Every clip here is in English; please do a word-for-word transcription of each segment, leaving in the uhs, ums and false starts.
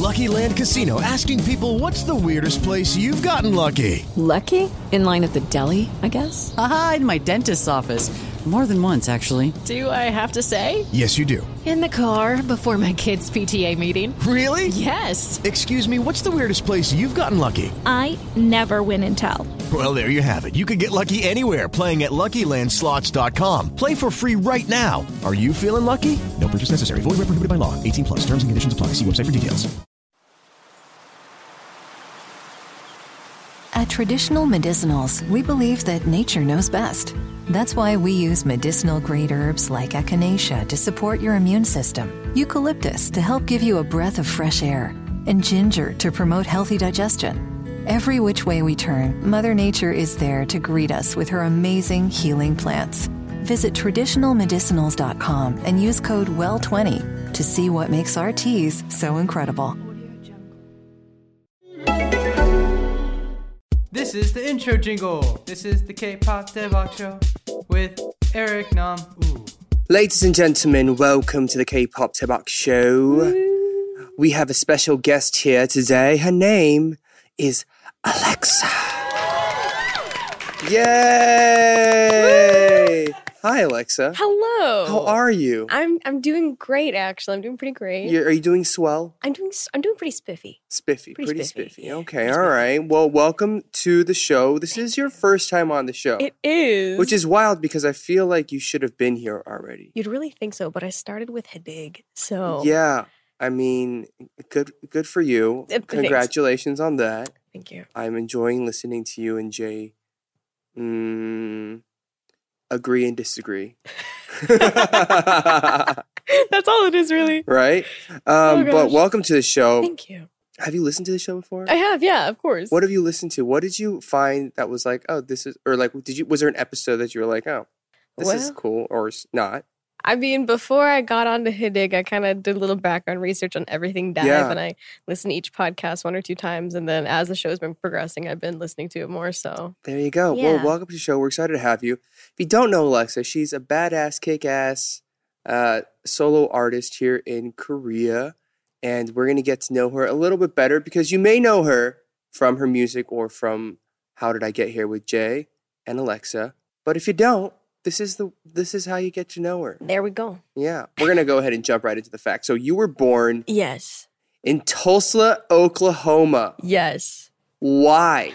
Lucky Land Casino, asking people, what's the weirdest place you've gotten lucky? Lucky? In line at the deli, I guess? Aha, in my dentist's office. More than once, actually. Do I have to say? Yes, you do. In the car before my kids' P T A meeting. Really? Yes. Excuse me, what's the weirdest place you've gotten lucky? I never win and tell. Well, there you have it. You can get lucky anywhere, playing at Lucky Land Slots dot com. Play for free right now. Are you feeling lucky? No purchase necessary. Void where prohibited by law. eighteen plus. Terms and conditions apply. See website for details. At Traditional Medicinals, we believe that nature knows best. That's why we use medicinal-grade herbs like echinacea to support your immune system, eucalyptus to help give you a breath of fresh air, and ginger to promote healthy digestion. Every which way we turn, Mother Nature is there to greet us with her amazing healing plants. Visit traditional medicinals dot com and use code W E L L twenty to see what makes our teas so incredible. This is the intro jingle. This is the K-pop Devok Show with Eric Nam. Ooh. Ladies and gentlemen, welcome to the K-pop Devok Show. Woo. We have a special guest here today. Her name is Alexa. Yay! Woo. Hi, Alexa. Hello. How are you? I'm I'm doing great, actually. I'm doing pretty great. You're, are you doing swell? I'm doing I'm doing pretty spiffy. Spiffy, pretty, pretty spiffy. spiffy. Okay, pretty all spiffy. Right. Well, welcome to the show. This is your first time on the show. It is. Which is wild because I feel like you should have been here already. You'd really think so, but I started with Hidig, so. Yeah. I mean, good good for you. Thanks. Congratulations on that. Thank you. I'm enjoying listening to you and Jay. Mm, agree and disagree. That's all it is, really. Right? Um, oh, but welcome to the show. Thank you. Have you listened to the show before? I have, yeah, of course. What have you listened to? What did you find that was like, oh, this is, or like, did you, was there an episode that you were like, oh, this well, is cool, or not? I mean, before I got onto Hidig, I kind of did a little background research on Everything Dive, yeah. and I listened to each podcast one or two times, and then as the show's been progressing, I've been listening to it more, so. There you go. Yeah. Well, welcome to the show. We're excited to have you. If you don't know Alexa, she's a badass, kick-ass uh, solo artist here in Korea, and we're going to get to know her a little bit better because you may know her from her music or from How Did I Get Here with Jay and Alexa, but if you don't, This is the this is how you get to know her. There we go. Yeah. We're going to go ahead and jump right into the facts. So you were born Yes. in Tulsa, Oklahoma. Yes. Why?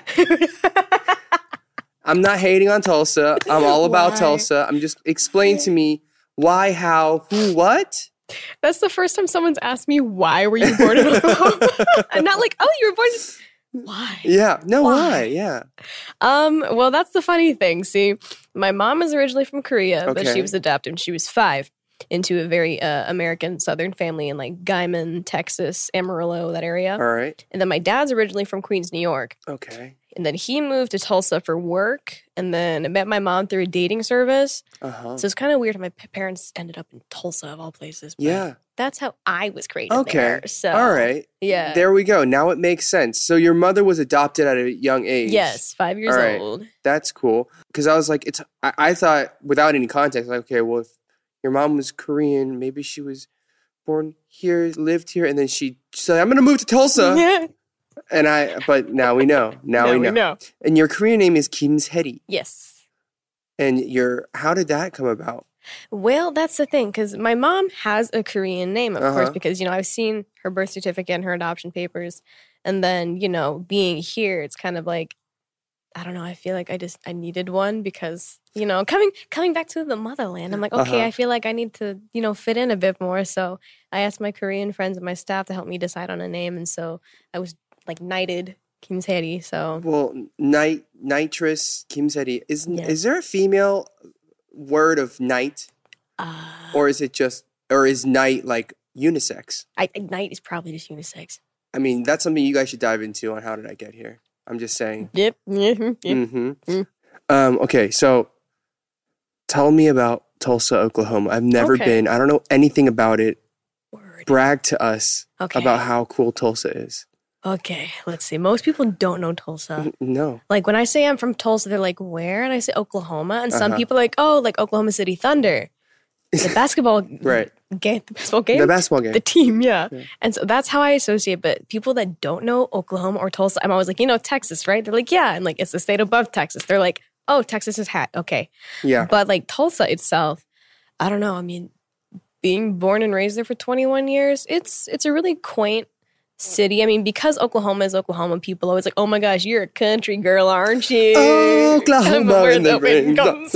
I'm not hating on Tulsa. I'm all about why? Tulsa. I'm just explain to me why, how, who, what? That's the first time someone's asked me why were you born in Oklahoma? I'm not like, oh, you were born in Why? Yeah. No, why? why? Yeah. Um, well, that's the funny thing. See, my mom is originally from Korea, okay. but she was adopted when she was five into a very uh, American Southern family in like Guymon, Texas, Amarillo, that area. All right. And then my dad's originally from Queens, New York. Okay. And then he moved to Tulsa for work. And then I met my mom through a dating service. Uh-huh. So it's kind of weird how my p- parents ended up in Tulsa, of all places. But yeah. That's how I was created okay. there. So, all right. Yeah. There we go. Now it makes sense. So your mother was adopted at a young age. Yes, five years all right. old. That's cool. Because I was like, it's. I, I thought, without any context, like, okay, well, if your mom was Korean, maybe she was born here, lived here, and then she said, I'm going to move to Tulsa. Yeah. And I, but now we know. Now, now we, know. we know. And your Korean name is Kim Se-ri. Yes. And your, how did that come about? Well, that's the thing, because my mom has a Korean name, of uh-huh. course, because, you know, I've seen her birth certificate and her adoption papers. And then, you know, being here, it's kind of like, I don't know, I feel like I just, I needed one because, you know, coming coming back to the motherland, I'm like, okay, uh-huh. I feel like I need to, you know, fit in a bit more. So I asked my Korean friends and my staff to help me decide on a name. And so I was like knighted Kim Se-ri, so. Well, night, nitrous Kim Se-ri. Is, yeah. is there a female word of knight? Uh, or is it just, or is knight like unisex? I, knight is probably just unisex. I mean, that's something you guys should dive into on How Did I Get Here. I'm just saying. Yep. Mm-hmm. Yep. Mm-hmm. Mm. Um, okay, so tell me about Tulsa, Oklahoma. I've never okay. been. I don't know anything about it. Word. Brag to us okay. about how cool Tulsa is. Okay, let's see. Most people don't know Tulsa. No. Like when I say I'm from Tulsa, they're like, where? And I say Oklahoma. And some uh-huh. people are like, oh, like Oklahoma City Thunder. the basketball right. game, the basketball game, the basketball game, the team, yeah. yeah. And so that's how I associate. But people that don't know Oklahoma or Tulsa, I'm always like, you know, Texas, right? They're like, yeah, and like it's the state above Texas. They're like, oh, Texas is hat, okay, yeah. But like Tulsa itself, I don't know. I mean, being born and raised there for twenty-one years, it's it's a really quaint city. I mean, because Oklahoma is Oklahoma, people always like, oh my gosh, you're a country girl, aren't you? Oklahoma in the rain.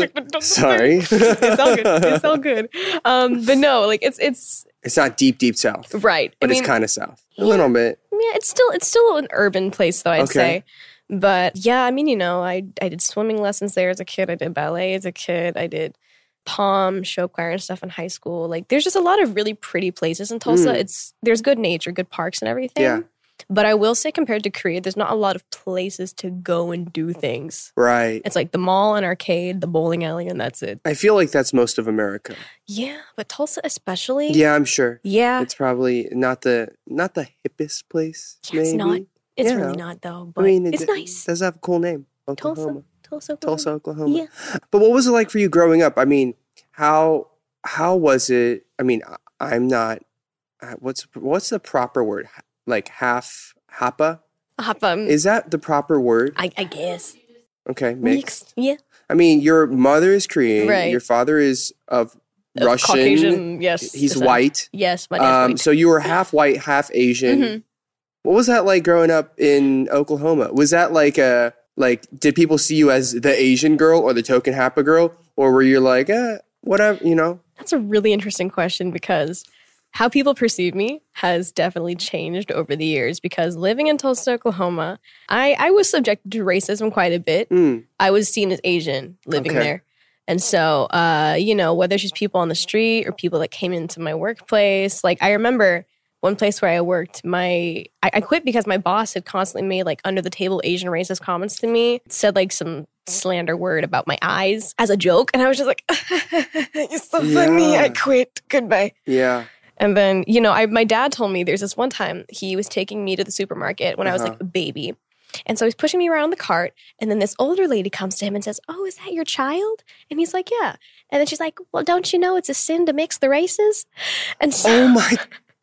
Sorry. It's all good. It's all good. Um, but no, like it's it's it's not deep, deep south. Right. But I mean, it's kind of south. A yeah, little bit. Yeah, it's still it's still an urban place though, I'd okay. say. But yeah, I mean, you know, I I did swimming lessons there as a kid. I did ballet as a kid. I did pom, show choir and stuff in high school. Like there's just a lot of really pretty places in Tulsa. Mm. It's there's good nature, good parks and everything. Yeah. But I will say compared to Korea, there's not a lot of places to go and do things. Right. It's like the mall and arcade, the bowling alley, and that's it. I feel like that's most of America. Yeah, but Tulsa especially. Yeah, I'm sure. Yeah. It's probably not the not the hippest place. Yeah, it's maybe. not. It's yeah. really not though. But I mean, it it's d- nice. It does have a cool name. Oklahoma. Tulsa. Tulsa, Oklahoma. Tulsa, Oklahoma. Yeah. But what was it like for you growing up? I mean, how how was it? I mean, I'm not. What's what's the proper word? Like half hapa? Hapa. Is that the proper word? I, I guess. Okay, mixed. mixed. Yeah. I mean, your mother is Korean. Right. Your father is of, of Russian. Caucasian. Yes. He's white. Yes, my dad's um, white. So you were half white, half Asian. Mm-hmm. What was that like growing up in Oklahoma? Was that like a like? Did people see you as the Asian girl or the token Hapa girl, or were you like, eh, whatever, you know? That's a really interesting question because how people perceive me has definitely changed over the years. Because living in Tulsa, Oklahoma, I, I was subjected to racism quite a bit. Mm. I was seen as Asian living okay. there. And so, uh, you know, whether it's just people on the street or people that came into my workplace, like I remember one place where I worked, my I, I quit because my boss had constantly made like under the table Asian racist comments to me, said like some slander word about my eyes as a joke. And I was just like, you're so yeah. funny. I quit. Goodbye. Yeah. And then, you know, I, my dad told me there's this one time he was taking me to the supermarket when uh-huh. I was like a baby. And so he's pushing me around the cart. And then this older lady comes to him and says, oh, is that your child? And he's like, yeah. And then she's like, well, don't you know it's a sin to mix the races? And so, oh, my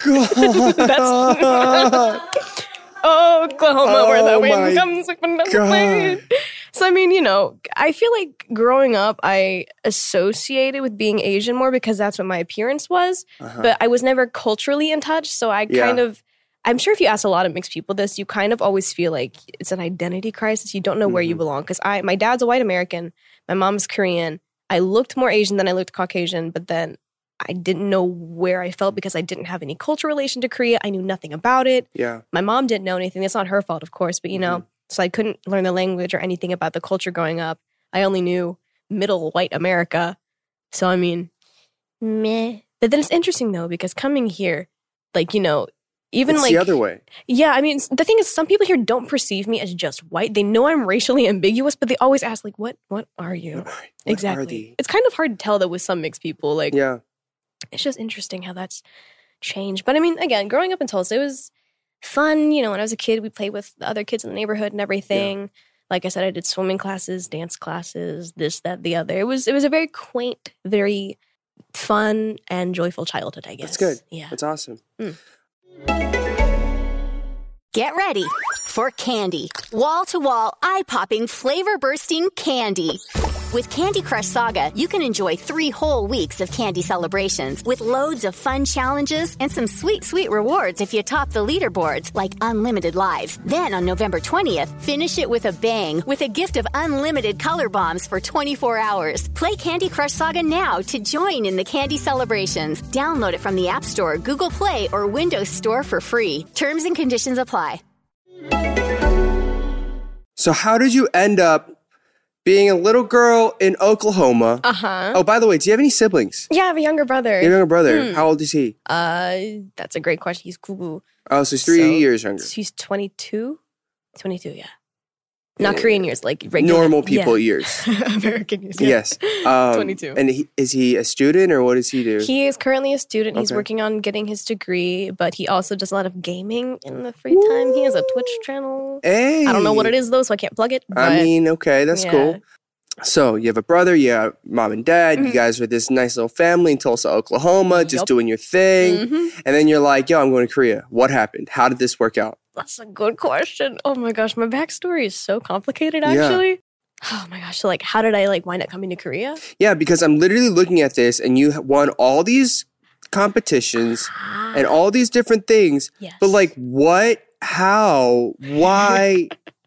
God. That's, oh, Oklahoma, oh where the wind my comes. God. So, I mean, you know, I feel like growing up, I associated with being Asian more because that's what my appearance was. Uh-huh. But I was never culturally in touch. So I yeah. kind of, I'm sure if you ask a lot of mixed people this, you kind of always feel like it's an identity crisis. You don't know mm-hmm. where you belong. Because I, my dad's a white American. My mom's Korean. I looked more Asian than I looked Caucasian. But then I didn't know where I felt because I didn't have any cultural relation to Korea. I knew nothing about it. Yeah. My mom didn't know anything. That's not her fault, of course. But, you know, mm-hmm. so I couldn't learn the language or anything about the culture growing up. I only knew middle white America. So, I mean, meh. But then it's interesting, though, because coming here, like, you know, even it's like the other way. Yeah, I mean, the thing is, some people here don't perceive me as just white. They know I'm racially ambiguous, but they always ask, like, what what are you? What exactly. Are they? It's kind of hard to tell, though, with some mixed people. Like, yeah. It's just interesting how that's changed. But I mean, again, growing up in Tulsa, it was fun. You know, when I was a kid, we played with the other kids in the neighborhood and everything. Yeah. Like I said, I did swimming classes, dance classes, this, that, the other. It was it was a very quaint, very fun and joyful childhood, I guess. That's good. Yeah. That's awesome. Mm. Get ready for candy. Wall-to-wall, eye-popping, flavor-bursting candy. With Candy Crush Saga, you can enjoy three whole weeks of candy celebrations with loads of fun challenges and some sweet, sweet rewards if you top the leaderboards, like unlimited lives. Then on November twentieth, finish it with a bang with a gift of unlimited color bombs for twenty-four hours. Play Candy Crush Saga now to join in the candy celebrations. Download it from the App Store, Google Play, or Windows Store for free. Terms and conditions apply. So how did you end up being a little girl in Oklahoma? Uh-huh. Oh, by the way, do you have any siblings? Yeah, I have a younger brother. Your younger brother. Hmm. How old is he? Uh, that's a great question. He's cool. Oh, so he's three so, years younger. He's twenty-two? twenty-two, yeah. Not yeah. Korean years, like regular. Normal people yeah. years. American years, yeah. Yes. Um, twenty-two. And he, is he a student or what does he do? He is currently a student. He's okay. working on getting his degree, but he also does a lot of gaming in the free Woo. time. He has a Twitch channel. Hey. I don't know what it is, though, so I can't plug it. But I mean, okay, that's yeah. cool. So you have a brother, you have mom and dad. Mm-hmm. You guys are this nice little family in Tulsa, Oklahoma, just yep. doing your thing. Mm-hmm. And then you're like, yo, I'm going to Korea. What happened? How did this work out? That's a good question. Oh my gosh, my backstory is so complicated, actually. Yeah. Oh my gosh. So like, how did I like wind up coming to Korea? Yeah, because I'm literally looking at this and you won all these competitions ah. and all these different things. Yes. But like, what, how, why?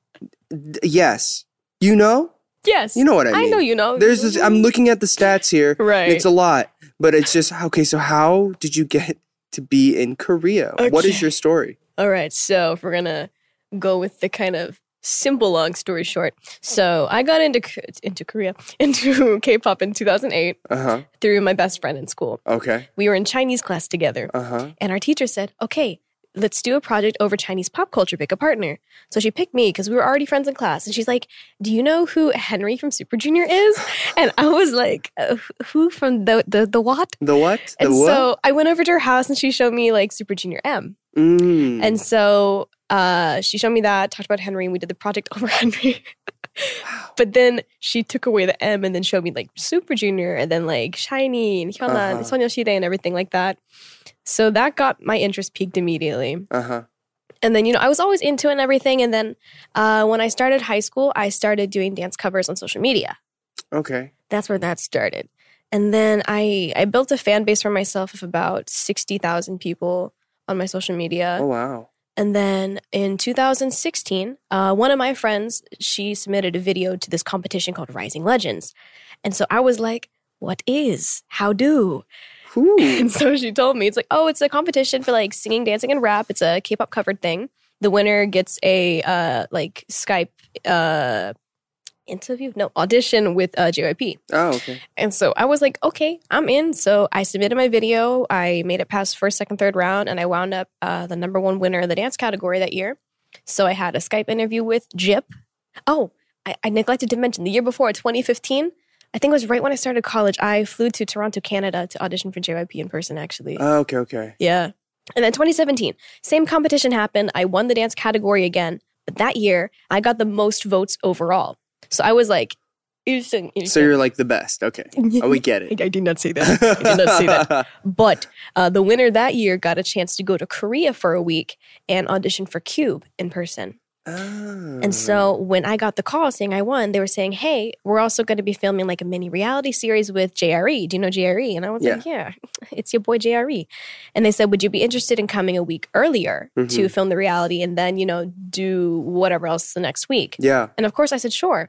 Yes. You know? Yes. You know what I mean. I know you know. There's this, I'm looking at the stats here. Right. And it's a lot. But it's just, okay, so how did you get to be in Korea? Okay. What is your story? All right. So if we're going to go with the kind of simple long story short. So I got into into Korea, into K-pop in two thousand eight uh-huh. through my best friend in school. Okay. We were in Chinese class together. Uh-huh. And our teacher said, okay, let's do a project over Chinese pop culture, pick a partner. So she picked me because we were already friends in class. And she's like, do you know who Henry from Super Junior is? And I was like, uh, who from the, the, the what? The what? The and what? So I went over to her house and she showed me like Super Junior M. Mm. And so uh, she showed me that, talked about Henry, and we did the project over Henry. Wow. But then she took away the M and then showed me like Super Junior and then like SHINee and Hyuna uh-huh. and Sonyeonshide and everything like that. So that got my interest peaked immediately. Uh-huh. And then, you know, I was always into it and everything. And then uh, when I started high school, I started doing dance covers on social media. Okay. That's where that started. And then I, I built a fan base for myself of about sixty thousand people on my social media. Oh, wow. And then in two thousand sixteen, uh, one of my friends, she submitted a video to this competition called Rising Legends. And so I was like, what is? How do? Ooh. And so she told me, it's like, oh, it's a competition for like singing, dancing, and rap. It's a K-pop covered thing. The winner gets a uh, like Skype uh, interview, no, audition with uh, J Y P. Oh, okay. And so I was like, okay, I'm in. So I submitted my video. I made it past first, second, third round, and I wound up uh, the number one winner of the dance category that year. So I had a Skype interview with Jip. Oh, I, I neglected to mention, the year before, twenty fifteen, I think it was right when I started college, I flew to Toronto, Canada to audition for J Y P in person, actually. Oh, okay, okay. Yeah. And then twenty seventeen, same competition happened. I won the dance category again. But that year, I got the most votes overall. So I was like, so you're like the best. Okay. Oh, we get it. I, I did not say that. I did not say that. But uh, the winner that year got a chance to go to Korea for a week and audition for Cube in person. Oh. And so when I got the call saying I won, they were saying, hey, we're also going to be filming like a mini reality series with J R E. Do you know J R E? And I was yeah. like, yeah, it's your boy J R E. And they said, would you be interested in coming a week earlier mm-hmm. to film the reality and then, you know, do whatever else the next week? Yeah. And of course I said, sure.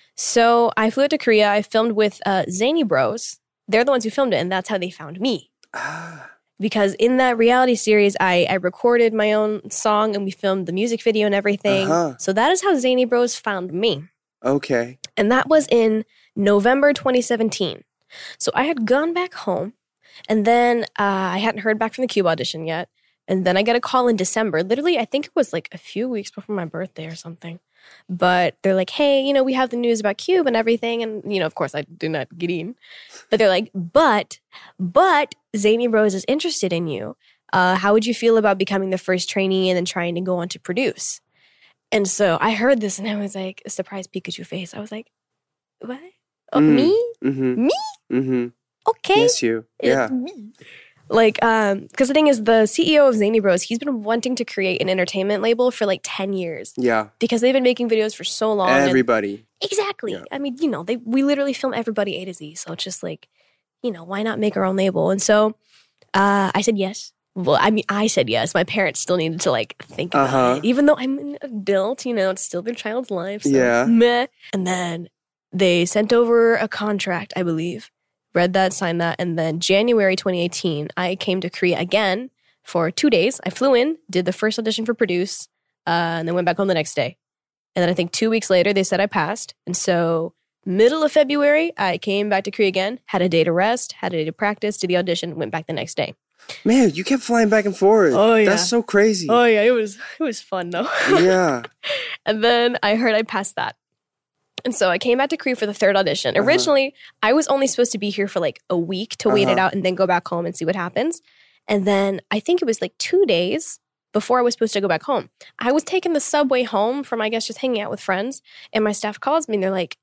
So I flew to Korea. I filmed with uh, Zany Bros. They're the ones who filmed it, and that's how they found me. Ah. Because in that reality series, I, I recorded my own song and we filmed the music video and everything. Uh-huh. So that is how Zany Bros found me. Okay. And that was in November twenty seventeen. So I had gone back home, and then uh, I hadn't heard back from the Cube audition yet. And then I got a call in December. Literally, I think it was like a few weeks before my birthday or something. But they're like, hey, you know, we have the news about Cube and everything. And, you know, of course, I did not get in. But they're like, but, but Zany Bros is interested in you. Uh, how would you feel about becoming the first trainee and then trying to go on to produce? And so I heard this and I was like, a surprised Pikachu face. I was like, what? Oh, mm. me? Mm-hmm. Me? Mm-hmm. Okay. Yes, you. Yeah. It's me. Like, um, because the thing is, the C E O of Zany Bros, he's been wanting to create an entertainment label for like ten years. Yeah. Because they've been making videos for so long. Everybody. And, exactly. Yeah. I mean, you know, they we literally film everybody A to Z. So it's just like, you know, why not make our own label? And so uh, I said yes. Well, I mean, I said yes. My parents still needed to like think about uh-huh. it. Even though I'm an adult, you know, it's still their child's life. So yeah. meh. And then they sent over a contract, I believe. Read that, signed that, and then January twenty eighteen, I came to Korea again for two days. I flew in, did the first audition for Produce, uh, and then went back home the next day. And then I think two weeks later, they said I passed. And so middle of February, I came back to Korea again, had a day to rest, had a day to practice, did the audition, went back the next day. Man, you kept flying back and forth. Oh, yeah. That's so crazy. Oh, yeah, it was, it was fun, though. Yeah. And then I heard I passed that. And so I came back to Korea for the third audition. Uh-huh. Originally, I was only supposed to be here for like a week to uh-huh. wait it out and then go back home and see what happens. And then I think it was like two days before I was supposed to go back home. I was taking the subway home from, I guess, just hanging out with friends. And my staff calls me and they're like,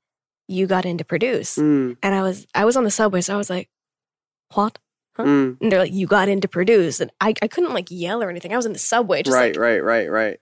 you got into Produce. Mm. And I was I was on the subway, so I was like, what? Huh? Mm. And they're like, you got into Produce. And I, I couldn't like yell or anything. I was in the subway. Just right, like, right, right, right.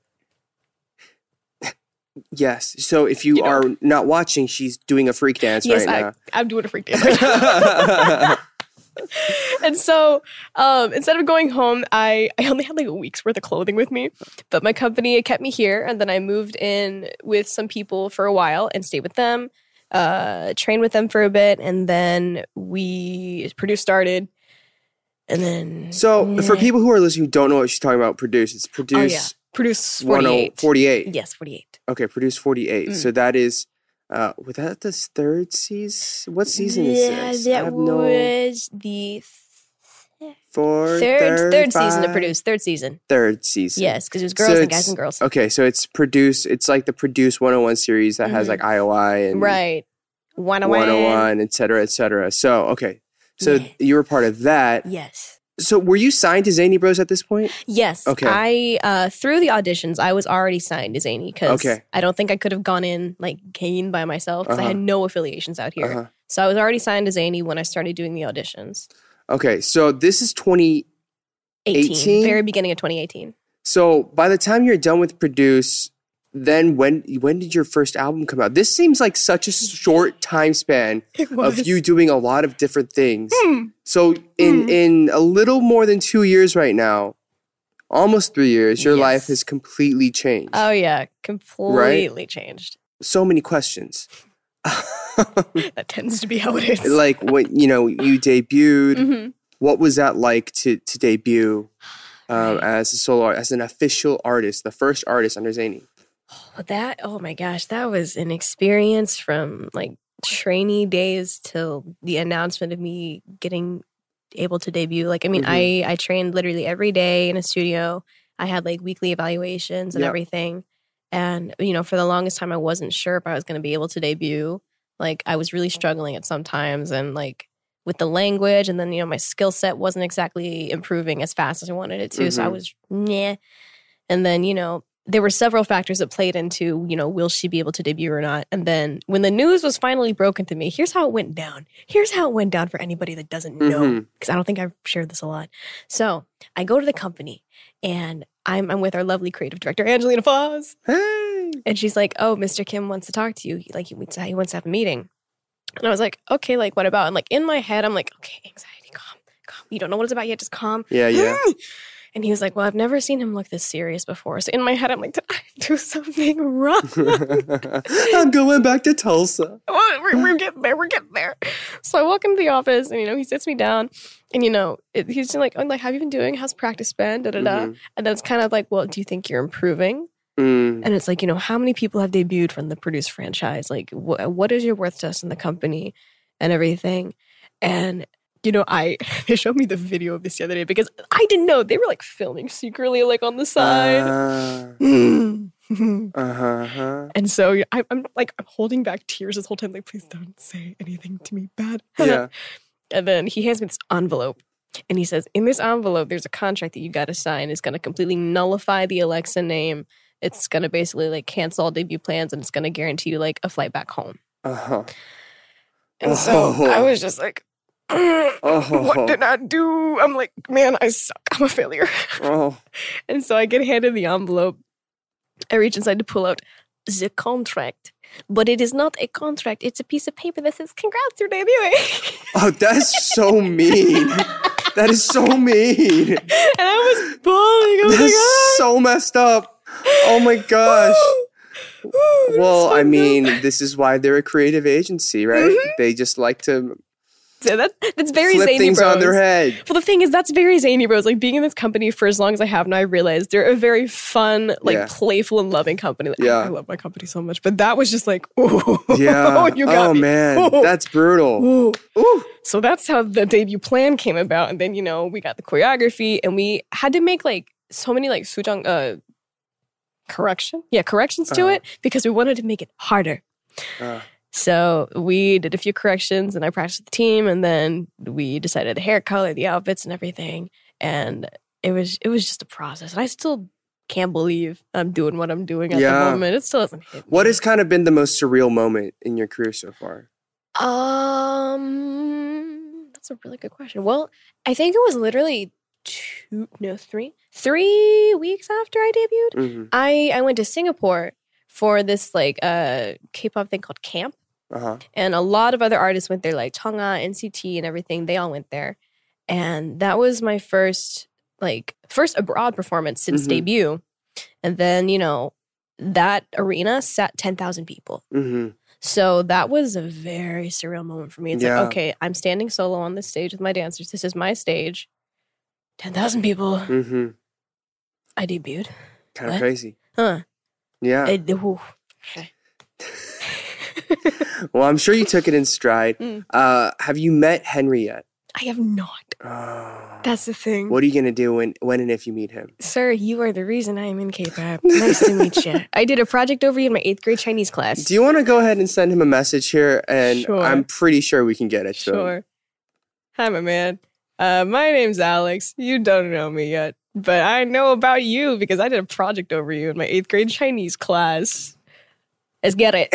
Yes. So if you, You know. are not watching, she's doing a freak dance yes, right I, now. I'm doing a freak dance right now. And so um, instead of going home, I, I only had like a week's worth of clothing with me. But my company kept me here. And then I moved in with some people for a while and stayed with them, uh, trained with them for a bit. And then we Produce started. And then... So for people who are listening who don't know what she's talking about, Produce, it's Produce... Oh, yeah. Produce forty-eight. forty-eight. Yes, forty-eight. Okay, Produce forty-eight. Mm. So that is... Uh, was that the third season? What season is Yeah, this? I that have no... was the Fourth, third third, third season of five- Produce. Third season. Third season. Yes, because it was girls So and guys it's- and girls. Okay, so it's Produce... It's like the Produce one oh one series that has Mhm. like I O I and... Right. one oh one oh one. one, et cetera, et cetera. So, okay. So Yeah. you were part of that. Yes. So were you signed to Zany Bros at this point? Yes. Okay. I, uh, through the auditions, I was already signed to Zany because Okay. I don't think I could have gone in like Kane by myself because I had Uh-huh. no affiliations out here. Uh-huh. So I was already signed to Zany when I started doing the auditions. Okay, so this is twenty eighteen. eighteen? Very beginning of twenty eighteen. So by the time you're done with Produce, then when when did your first album come out? This seems like such a short time span It of was. you doing a lot of different things. Hmm. So in Hmm. in a little more than two years right now, almost three years, your Yes. life has completely changed. Oh, yeah. Completely changed. So many questions. That tends to be how it is. Like when you know you debuted, Mhm. what was that like to to debut um, as a solo art, as an official artist, the first artist under Zany? Well, that, oh my gosh, that was an experience from like trainee days till the announcement of me getting able to debut. Like, I mean, Mhm. I, I trained literally every day in a studio. I had like weekly evaluations and Yeah. everything. And, you know, for the longest time, I wasn't sure if I was going to be able to debut. Like, I was really struggling at some times and like with the language. And then, you know, my skill set wasn't exactly improving as fast as I wanted it to. So I Mhm. was, nah. And then, you know, there were several factors that played into, you know, will she be able to debut or not? And then when the news was finally broken to me, here's how it went down. Here's how it went down for anybody that doesn't know, Mhm. because I don't think I've shared this a lot. So I go to the company and I'm, I'm with our lovely creative director, Angelina Foz. Hey. And she's like, oh, Mister Kim wants to talk to you. He, like, he wants, he wants to have a meeting. And I was like, okay, like, what about? And like, in my head, I'm like, okay, anxiety, calm, calm. You don't know what it's about yet, just calm. Yeah, yeah. And he was like, well, I've never seen him look this serious before. So in my head, I'm like, did I do something wrong? I'm going back to Tulsa. Well, we're, we're getting there. We're getting there. So I walk into the office and, you know, he sits me down and, you know, it, he's just like, oh, like, how have you been doing? How's practice been? Da, da, da. Mhm. And then it's kind of like, well, do you think you're improving? Mm. And it's like, you know, how many people have debuted from the Produce franchise? Like, wh- what is your worth to us in the company and everything? And, you know, I they showed me the video of this the other day because I didn't know. They were like filming secretly, like on the side. Uh, uh-huh. And so yeah, I, I'm like, I'm holding back tears this whole time. Like, please don't say anything to me bad. Yeah. And then he hands me this envelope. And he says, in this envelope, there's a contract that you got to sign. It's going to completely nullify the Alexa name. It's going to basically like cancel all debut plans and it's going to guarantee you like a flight back home. Uh-huh. And so Oh. I was just like, Oh. what did I do? I'm like, man, I suck. I'm a failure. Oh. And so I get handed the envelope. I reach inside to pull out the contract. But it is not a contract. It's a piece of paper that says, congrats, you're debuting. Oh, that's so mean. That is so mean. And I was bawling. I was That's like, ah. so messed up. Oh my gosh. Ooh, it was Well, so I mean, dumb. this is why they're a creative agency, right? Mhm. They just like to So that, that's very flip Zany things Bros. on their head. Well, the thing is, that's very Zany Bros. Like, being in this company for as long as I have now, I realized they're a very fun, like, Yeah. playful and loving company. Like, Yeah. I, I love my company so much. But that was just like, ooh. Yeah. you got oh, me. man. Ooh. That's brutal. Ooh. Ooh. So that's how the debut plan came about. And then, you know, we got the choreography and we had to make, like, so many, like, sujang, uh, correction? Yeah, corrections to Uh-huh. it because we wanted to make it harder. Uh, So we did a few corrections and I practiced with the team and then we decided the hair color, the outfits and everything. And it was it was just a process. And I still can't believe I'm doing what I'm doing at Yeah. the moment. It still doesn't hit me. What has kind of been the most surreal moment in your career so far? Um, that's a really good question. Well, I think it was literally two, no, three, three weeks after I debuted. Mm-hmm. I I went to Singapore for this like uh K-pop thing called Camp, Uh-huh. and a lot of other artists went there, like Tonga, N C T, and everything. They all went there, and that was my first like first abroad performance since Mhm. debut. And then you know that arena sat ten thousand people. Mm-hmm. So that was a very surreal moment for me. It's Yeah. like, okay, I'm standing solo on this stage with my dancers. This is my stage. ten thousand people. Mm-hmm. I debuted. Kind of What? crazy. Huh. Yeah. It- ooh. Well, I'm sure you took it in stride. Mm. Uh, have you met Henry yet? I have not. Oh. That's the thing. What are you going to do when, when and if you meet him? Sir, you are the reason I am in K-pop. Nice to meet you. I did a project over you in my eighth grade Chinese class. Do you want to go ahead and send him a message here? And Sure. I'm pretty sure we can get it to him. Sure. Hi, my man. Uh, my name's Alex. You don't know me yet, but I know about you because I did a project over you in my eighth grade Chinese class. Let's get it.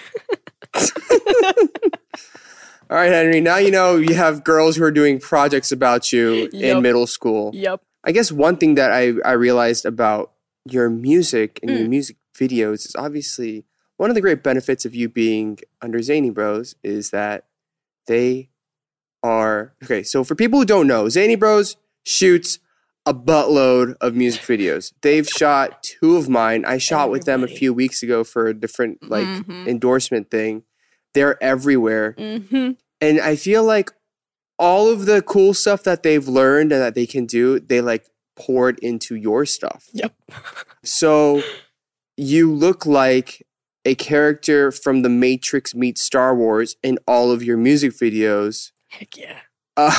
All right, Henry. Now you know you have girls who are doing projects about you in Yup. middle school. Yep. I guess one thing that I, I realized about your music and Mm. your music videos is obviously one of the great benefits of you being under Zany Bros is that they are okay. So for people who don't know, Zany Bros shoots a buttload of music videos. They've shot two of mine. I shot with them a Everybody. few weeks ago for a different like Mhm. endorsement thing. They're everywhere. Mm-hmm. And I feel like all of the cool stuff that they've learned and that they can do, they like poured into your stuff. Yep. So you look like a character from The Matrix meets Star Wars in all of your music videos, Heck yeah. uh,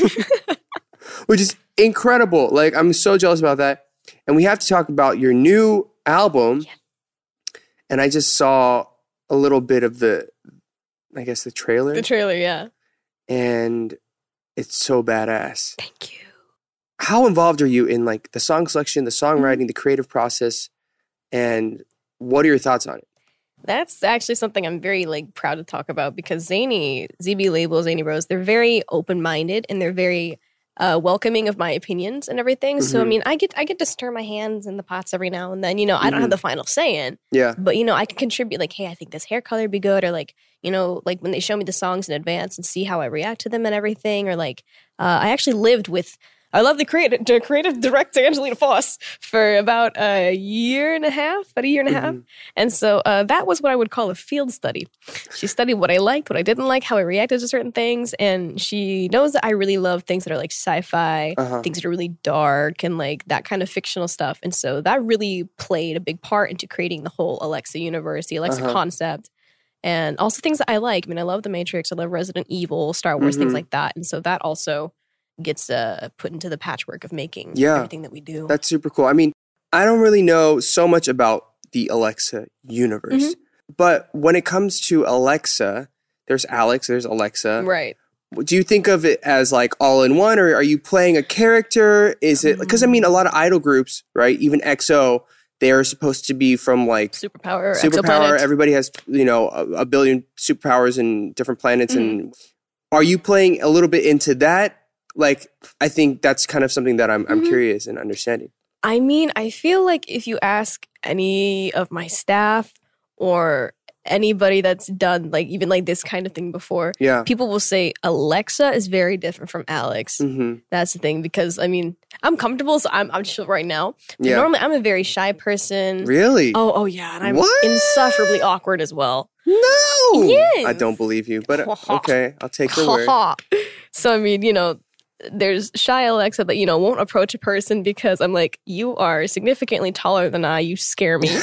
which is incredible. Like, I'm so jealous about that. And we have to talk about your new album. And I just saw a little bit of the, I guess, the trailer. The trailer, yeah. And it's so badass. Thank you. How involved are you in like the song selection, the Mm-hmm. songwriting, the creative process, and what are your thoughts on it? That's actually something I'm very like proud to talk about because Zany, Z B label, Zany Bros, they're very open-minded and they're very uh, welcoming of my opinions and everything. So I Mhm. mean, I get I get to stir my hands in the pots every now and then. You know, I don't Mhm. have the final say in, Yeah. but you know, I can contribute. Like, hey, I think this hair color would be good, or like, you know, like when they show me the songs in advance and see how I react to them and everything, or like, uh, I actually lived with. I love the creative, the creative director, Angelina Foss, for about a year and a half, about a year and a half. Mhm. And so uh, that was what I would call a field study. She studied what I liked, what I didn't like, how I reacted to certain things. And she knows that I really love things that are like sci-fi, Uh-huh. things that are really dark and like that kind of fictional stuff. And so that really played a big part into creating the whole Alexa universe, the Alexa Uh-huh. concept. And also things that I like. I mean, I love The Matrix, I love Resident Evil, Star Wars, things Mhm. like that. And so that also gets uh, put into the patchwork of making Yeah. everything that we do. That's super cool. I mean, I don't really know so much about the Alexa universe, Mhm. but when it comes to Alexa, there's Alex, there's Alexa. Right. Do you think of it as like all in one, or are you playing a character? Is it because I mean, a lot of idol groups, right? Even X O, they are supposed to be from like Superpower, superpower. exoplanet. Everybody has, you know, a, a billion superpowers and different planets. And are you playing a little bit into that? Like, I think that's kind of something that I'm I'm Mhm. curious in understanding. I mean, I feel like if you ask any of my staff or anybody that's done like even like this kind of thing before, Yeah. people will say Alexa is very different from Alex. Mm-hmm. That's the thing because I mean, I'm comfortable, so I'm I'm chill right now. But Yeah. normally, I'm a very shy person. Really? Oh, oh yeah, and I'm What? insufferably awkward as well. No. Yes. I don't believe you, but uh, okay, I'll take your word. So I mean, you know, there's shy Alexa that you know won't approach a person because I'm like, you are significantly taller than I. You scare me.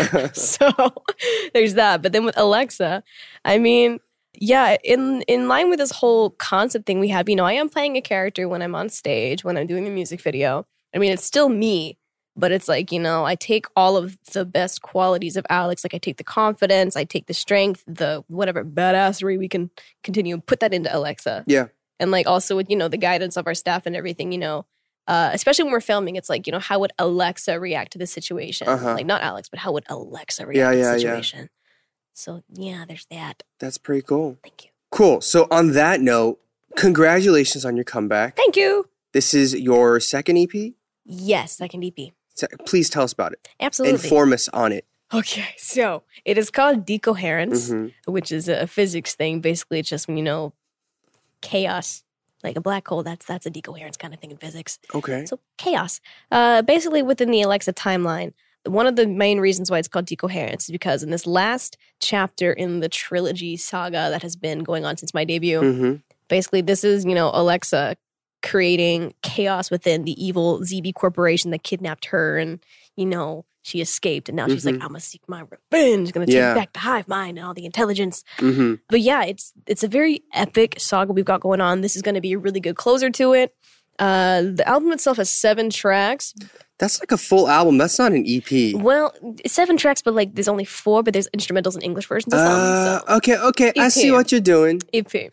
So there's that. But then with Alexa, I mean, yeah, in in line with this whole concept thing we have, you know, I am playing a character when I'm on stage, when I'm doing the music video. I mean, it's still me, but it's like, you know, I take all of the best qualities of Alex. Like I take the confidence, I take the strength, the whatever badassery we can continue, put that into Alexa. Yeah. And like also with, you know, the guidance of our staff and everything, you know, Uh, especially when we're filming, it's like, you know, how would Alexa react to this situation? Uh-huh. Like, not Alex, but how would Alexa react Yeah, to yeah, the yeah. situation? So, yeah, there's that. That's pretty cool. Thank you. Cool. So on that note, congratulations on your comeback. Thank you. This is your second E P? Yes, second E P. Se- Please tell us about it. Absolutely. Inform us on it. Okay, so it is called decoherence, Mhm. which is a physics thing. Basically, it's just when you know chaos, like a black hole. That's that's a decoherence kind of thing in physics. Okay. So chaos. Uh, basically, within the Alexa timeline, one of the main reasons why it's called decoherence is because in this last chapter in the trilogy saga that has been going on since my debut, Mm-hmm. basically this is, you know, Alexa creating chaos within the evil Z B corporation that kidnapped her, and you know she escaped, and now she's Mhm. like, I'm gonna seek my revenge, gonna take Yeah. back the hive mind and all the intelligence. Mm-hmm. But yeah, it's it's a very epic saga we've got going on. This is going to be a really good closer to it. Uh, the album itself has seven tracks. That's like a full album. That's not an E P. Well, seven tracks, but like there's only four, but there's instrumentals and English versions of some. Uh, So okay, okay. I E P. see what you're doing. E P.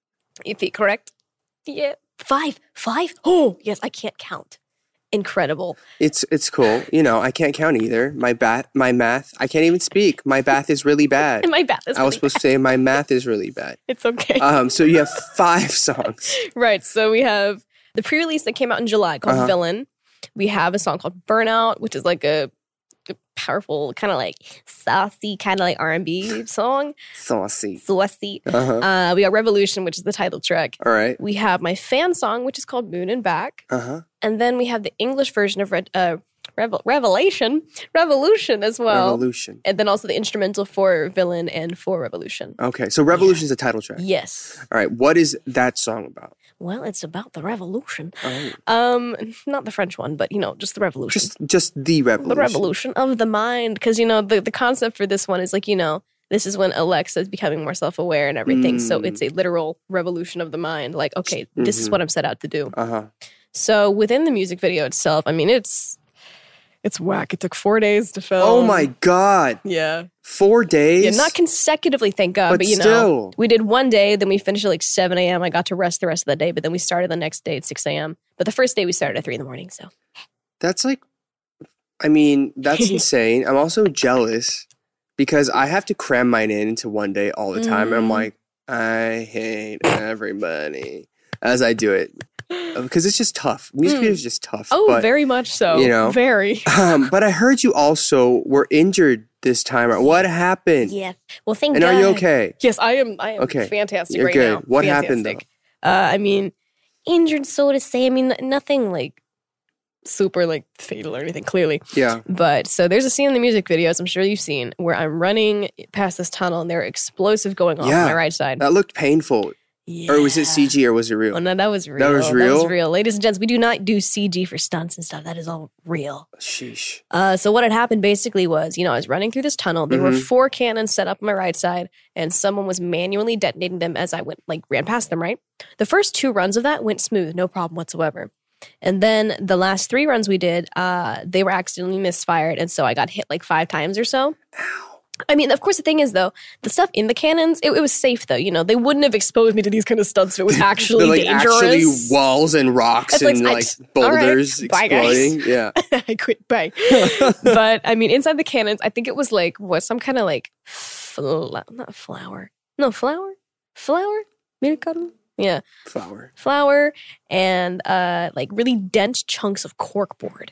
E P, correct? Yeah. Five. Five? Oh, yes, I can't count. Incredible. It's it's cool. You know, I can't count either. My bath, my math. I can't even speak. My bath is really bad. And my bath is I was really supposed to say my math is really bad. It's okay. Um, so you have five songs. Right. So we have the pre-release that came out in July called Uh-huh. Villain. We have a song called Burnout, which is like a, a powerful, kind of like saucy, kind of like R and B song. Saucy. Saucy. Uh-huh. Uh, we got Revolution, which is the title track. All right. We have my fan song, which is called Moon and Back. Uh-huh. And then we have the English version of Red, uh, Revel- Revelation, Revolution as well. Revolution. And then also the instrumental for Villain and for Revolution. Okay, so Revolution is the title track. Yes. All right, what is that song about? Well, it's about the revolution. Oh. Um, not the French one, but you know, just the revolution. Just just the revolution. The revolution of the mind. Because, you know, the, the concept for this one is like, you know, this is when Alexa is becoming more self-aware and everything. So Mm. it's a literal revolution of the mind. Like, okay, this is Mhm. what I'm set out to do. Uh-huh. So within the music video itself, I mean, it's it's whack. It took four days to film. Oh my God. Yeah. Four days? Yeah, not consecutively, thank God. But But, you still. know, we did one day, then we finished at like seven a.m. I got to rest the rest of the day, but then we started the next day at six a.m. But the first day we started at three in the morning, so. That's like, I mean, that's insane. I'm also jealous because I have to cram mine in into one day all the time. And I'm Mm. like, I hate everybody as I do it. Because it's just tough. Music Mm. video is just tough. Oh, but, very much so. you know, Very. Um, but I heard you also were injured this time. What happened? Yeah. Well, thank And God. are you okay? Yes, I am. I am Okay. fantastic You're right good. now. What happened, Fantastic. Uh, I mean, injured, so to say. I mean, n- nothing like super like fatal or anything, clearly. Yeah. But so there's a scene in the music videos, I'm sure you've seen, where I'm running past this tunnel and there are explosive going on Yeah. on my right side. That looked painful. Or was it C G or was it real? Oh, no, that was real. That was That real? was real. Ladies and gents, we do not do C G for stunts and stuff. That is all real. Sheesh. Uh, so what had happened basically was, you know, I was running through this tunnel. There were Mhm. four cannons set up on my right side, and someone was manually detonating them as I went, like, ran past them, right? The first two runs of that went smooth, no problem whatsoever. And then the last three runs we did, uh, they were accidentally misfired, and so I got hit like five times or so. I mean, of course, the thing is, though, the stuff in the cannons, it, it was safe, though. You know, they wouldn't have exposed me to these kind of stunts if it was actually like dangerous. actually walls and rocks It's like, and I like just- all right, boulders bye, guys. exploding. Yeah. I quit. Bye. But I mean, inside the cannons, I think it was like what some kind of like fla- not flour. No flour. Flour. Mirkaru. Yeah, Flower. flour and uh like really dense chunks of corkboard.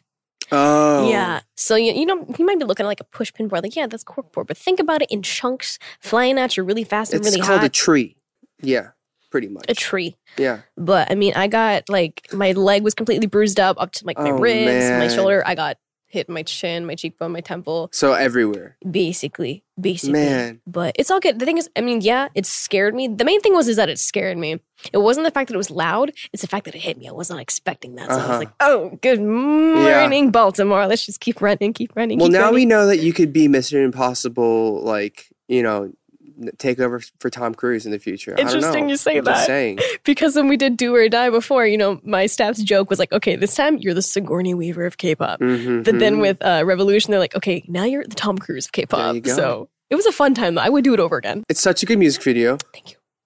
Oh. Yeah. So you, you know you might be looking at like a push pin board, like yeah, that's corkboard, but think about it in chunks flying at you really fast and It's really called hot. a tree. Yeah. Pretty much. A tree. Yeah. But I mean, I got like my leg was completely bruised up up to like my Oh, ribs, my man. shoulder. I got hit in my chin, my cheekbone, my temple. So everywhere. Basically, basically. Man. But it's all good. The thing is, I mean, yeah, it scared me. The main thing was is that it scared me. It wasn't the fact that it was loud. It's the fact that it hit me. I was not expecting that. So I Uh-huh. was like, oh, good morning, Baltimore. Let's just keep running, keep running, Well, keep now running. we know that you could be Mister Impossible, like, you know, n- take over for Tom Cruise in the future. I don't Interesting know. you say I'm just that. saying. Because when we did Do or Die before, you know, my staff's joke was like, okay, this time you're the Sigourney Weaver of K-pop. Mhm, But then mhm. with uh, Revolution, they're like, okay, now you're the Tom Cruise of There K-pop. you go. So it was a fun time. Though. I would do it over again. It's such a good music video. Thank you.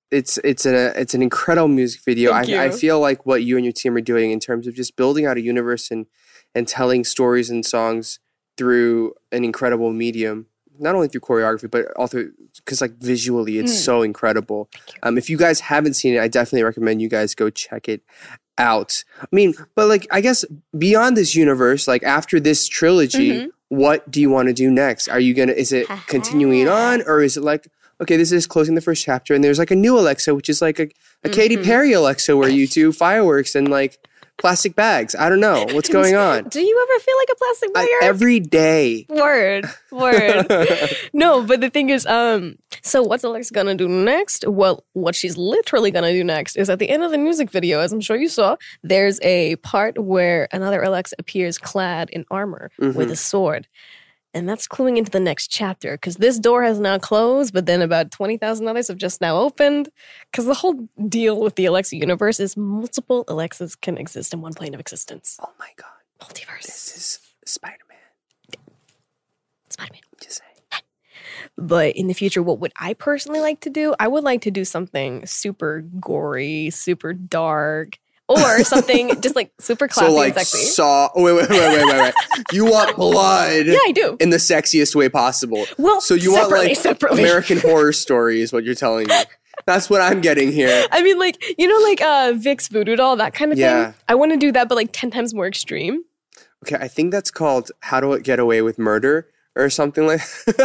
it's it's a it's an incredible music video. Thank I, I you. feel like what you and your team are doing in terms of just building out a universe and and telling stories and songs through an incredible medium, not only through choreography but also because like visually it's Mm. so incredible. Um, if you guys haven't seen it, I definitely recommend you guys go check it out. I mean, but like I guess beyond this universe, like after this trilogy, Mhm. what do you want to do next? Are you gonna? Is it continuing on, or is it like? Okay, this is closing the first chapter, and there's like a new Alexa, which is like a, a Katy Mhm. Perry Alexa, where you do fireworks and like plastic bags. I don't know what's going on. Do you ever feel like a plastic bag? I, Eric? every day. Word, word. No, but the thing is, um, so what's Alexa gonna do next? Well, what she's literally gonna do next is at the end of the music video, as I'm sure you saw, there's a part where another Alexa appears clad in armor with Mhm. a sword. And that's cluing into the next chapter because this door has now closed, but then about twenty thousand others have just now opened. Because the whole deal with the Alexa universe is multiple Alexas can exist in one plane of existence. Oh my god, multiverse. This is Spider-Man. Spider-Man. Just saying. But in the future, what would I personally like to do? I would like to do something super gory, super dark, or something just like super classy So like and sexy. Saw. Oh, wait, wait, wait, wait, wait, wait. You want blood? Yeah, I do. In the sexiest way possible. Well, so you want separately, like separately. American Horror Story is what you're telling me. That's what I'm getting here. I mean, like, you know, like uh, Vic's voodoo doll, that kind of Yeah. thing. I want to do that, but like ten times more extreme. Okay, I think that's called How to Get Away with Murder or something like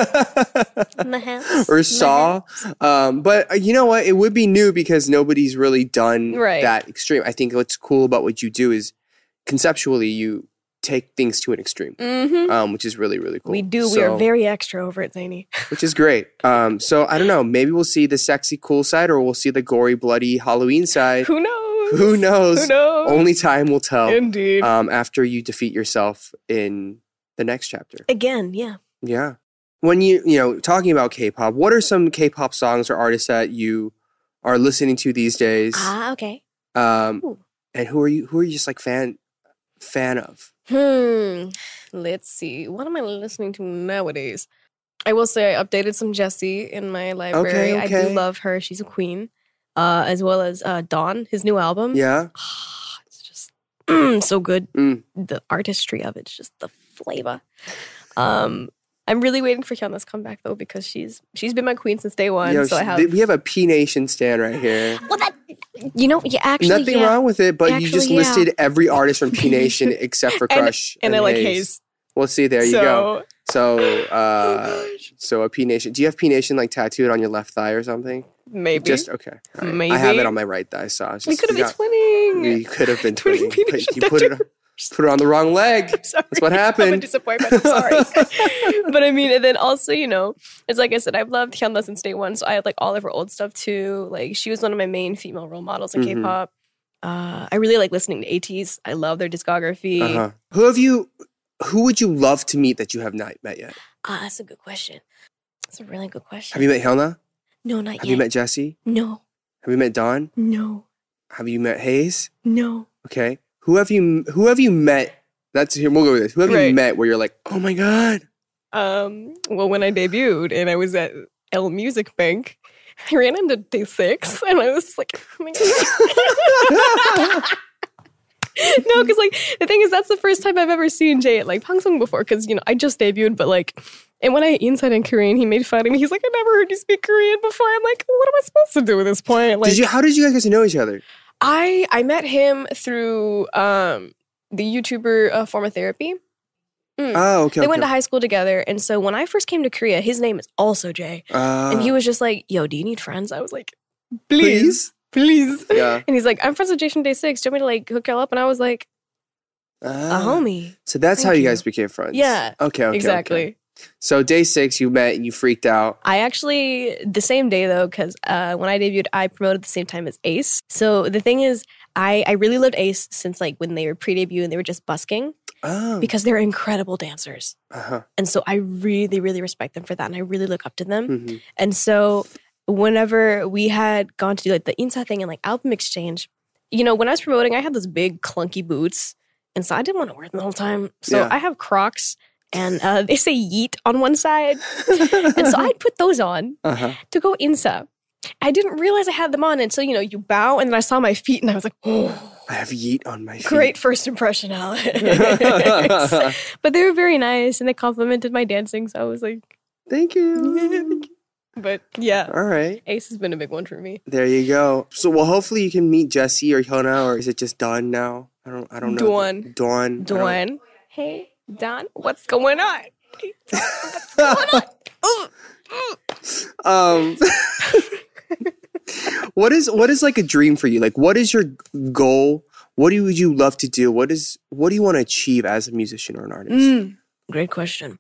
In the house. or Saw. Um, but uh, you know what? It would be new because nobody's really done Right. that extreme. I think what's cool about what you do is conceptually you take things to an extreme, Mm-hmm. um, which is really, really cool. We do. we So- are very extra over it, Zany. which is great. Um, so I don't know. Maybe we'll see the sexy, cool side, or we'll see the gory, bloody Halloween side. Who knows? Who knows? Who knows? Only time will tell. Indeed. Um, after you defeat yourself in the next chapter. Again, yeah. Yeah. When you you know talking about K-pop, what are some K-pop songs or artists that you are listening to these days? Ah, okay. Um, Ooh. and who are you? Who are you just like fan fan of? Hmm. Let's see. What am I listening to nowadays? I will say I updated some Jessie in my library. I okay. do love her. She's a queen. Uh, as well as uh, Dawn, his new album. Yeah. It's just mm, so good. Mm. The artistry of it's just the flavor. Um, I'm really waiting for Hyunna's comeback though because she's she's been my queen since day one. Yo, so I sh- have we have a P Nation stand right here. well that you know yeah actually Nothing yeah. wrong with it, but you Actually, just yeah. listed every artist from P Nation except for And- Crush and I like Haze. Well, see, there you So- go. So, uh, so a P Nation. Do you have P Nation like tattooed on your left thigh or something? Maybe Just okay. All right. Maybe I have it on my right thigh, so I was we just, could have been got- twinning. We could have been Twinning twinning, P but Nation you put it put it on the wrong leg. Sorry. That's what I'm a happened. disappointment. I'm sorry. But I mean, and then also, you know, it's like I said, I've loved Hyunna since day one. So I had like all of her old stuff too. Like she was one of my main female role models in Mhm. K-pop. Uh, I really like listening to ATEEZ. I love their discography. Uh-huh. Who have you? Who would you love to meet that you have not met yet? Ah, that's a good question. That's a really good question. Have you met Hyuna? No, not Have yet. you met Jessie? No, Have you met Dawn? no, Have you met Hayes? no. Okay. Who have you? Who have you met? That's here. We'll go with this. Who have you Right. met where you're like, oh my god? Um, well, when I debuted and I was at L Music Bank, I ran into Day Six and I was like, oh my god. No, because like the thing is, that's the first time I've ever seen Jay at like Pangsong before. Because you know I just debuted, but like, and when I inside in Korean, he made fun of me. He's like, I never heard you speak Korean before. I'm like, what am I supposed to do at this point? Like, did you? How did you guys get to know each other? I I met him through um the YouTuber uh, Forma Therapy. Mm. Oh, okay. They okay. went to high school together, and so when I first came to Korea, his name is also Jay, Uh, and he was just like, "Yo, do you need friends?" I was like, "Please, please." Yeah. And he's like, "I'm friends with Jay from Day Six. Do you want me to like hook y'all up?" And I was like, "A Ah. homie." So that's Thank how you you. guys became friends. Yeah, Okay. Okay. exactly. okay. So day six, you met and you freaked out. I actually, the same day though, because uh, when I debuted, I promoted the same time as Ace. So the thing is, I, I really loved Ace since like when they were pre-debut and they were just busking Oh. because they're incredible dancers. Uh-huh. And so I really, really respect them for that. And I really look up to them. Mhm. And so whenever we had gone to do like the Insa thing and like album exchange, you know, when I was promoting, I had those big clunky boots. And so I didn't want to wear them the whole time. So Yeah. I have Crocs and uh, they say yeet on one side. And so I'd put those on Uh-huh. to go Insa. I didn't realize I had them on until, you know, you bow and then I saw my feet and I was like, oh. I have yeet on my feet. Great first impression, Alex. But they were very nice and they complimented my dancing. So I was like, thank you. But yeah. All right. Ace has been a big one for me. There you go. So, well, hopefully you can meet Jesse or Hyuna, or is it just Dawn now? I don't I don't know. Dawn. Dawn. Dawn. Hey, Dawn, what's going on? What's going on? Um, what is what is like a dream for you? Like, what is your goal? What do you, would you love to do? What is what do you want to achieve as a musician or an artist? Mm, great question.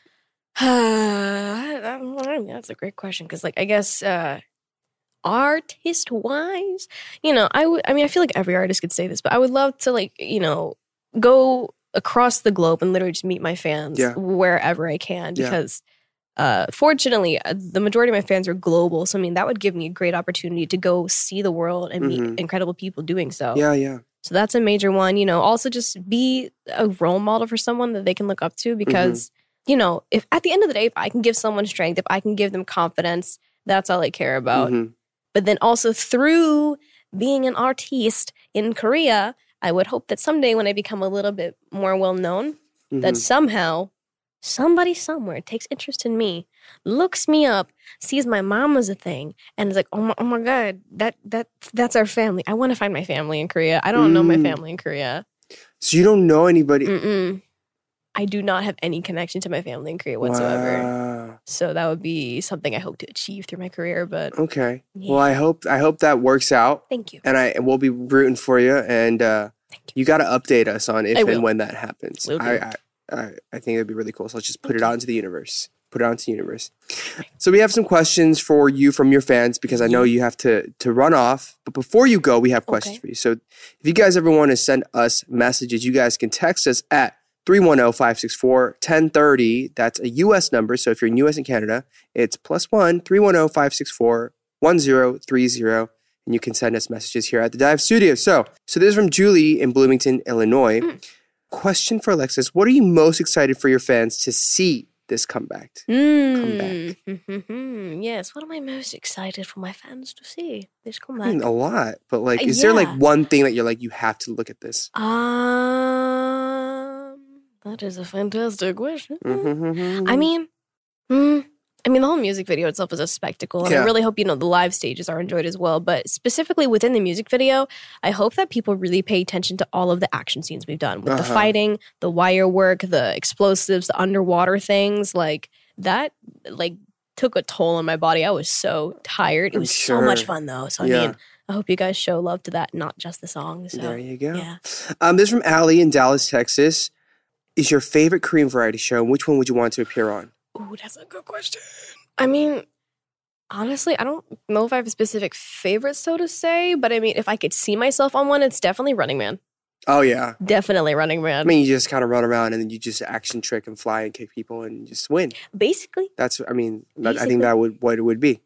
That's a great question because, like, I guess uh, artist wise, you know, I would. I mean, I feel like every artist could say this, but I would love to, like, you know, go across the globe and literally just meet my fans Yeah. wherever I can Yeah. because. Uh, fortunately, uh, the majority of my fans are global. So, I mean, that would give me a great opportunity to go see the world and meet Mhm. incredible people doing so. Yeah, yeah. So that's a major one. You know, also just be a role model for someone that they can look up to because, you know, if at the end of the day, if I can give someone strength, if I can give them confidence, that's all I care about. Mhm. But then also through being an artiste in Korea, I would hope that someday when I become a little bit more well-known, that Mhm. somehow somebody somewhere takes interest in me, looks me up, sees my mom as a thing, and is like, oh my, oh my God, that that that's our family. I want to find my family in Korea. I don't know my Mm. family in Korea. So you don't know anybody. Mm-mm. I do not have any connection to my family in Korea whatsoever. Wow. So that would be something I hope to achieve through my career. But Okay. Yeah. Well, I hope I hope that works out. thank you. And I and we'll be rooting for you. And uh, you got to update us on if I and will. when that happens. Will do. I, I I I think it'd be really cool. So let's just put it out into the universe. Put it out into the universe. So we have some questions for you from your fans because I know you have to to run off. But before you go, we have questions Okay. for you. So if you guys ever want to send us messages, you guys can text us at three one zero, five six four, one zero three zero. That's a U S number. So if you're in U S and Canada, it's plus one, three one zero, five six four, one zero three zero. And you can send us messages here at the Dive Studio. So, so this is from Julie in Bloomington, Illinois. Mm. Question for Alexis. What are you most excited for your fans to see this comeback? Mm. Mm-hmm. Yes. What am I most excited for my fans to see this I comeback? mean, a lot. But like, Uh, is there like yeah. one thing that you're like, you have to look at this? Um, that is a fantastic question. Mm-hmm. I mean, mm, I mean, the whole music video itself is a spectacle, and Yeah. I really hope you know the live stages are enjoyed as well. But specifically within the music video, I hope that people really pay attention to all of the action scenes we've done with the Uh-huh. fighting, the wire work, the explosives, the underwater things. Like that, like took a toll on my body. I was so tired. It I'm was so much sure. fun though. So I Yeah. mean, I hope you guys show love to that, not just the songs. So, There you go. Yeah. Um, this is from Allie in Dallas, Texas. Is your favorite Korean variety show? And which one would you want to appear on? Ooh, that's a good question. I mean, honestly, I don't know if I have a specific favorite, so to say, but I mean, if I could see myself on one, it's definitely Running Man. Oh, yeah. Definitely Running Man. I mean, you just kind of run around and then you just action trick and fly and kick people and just win. Basically. That's, I mean, that, I Basically. think that would what it would be.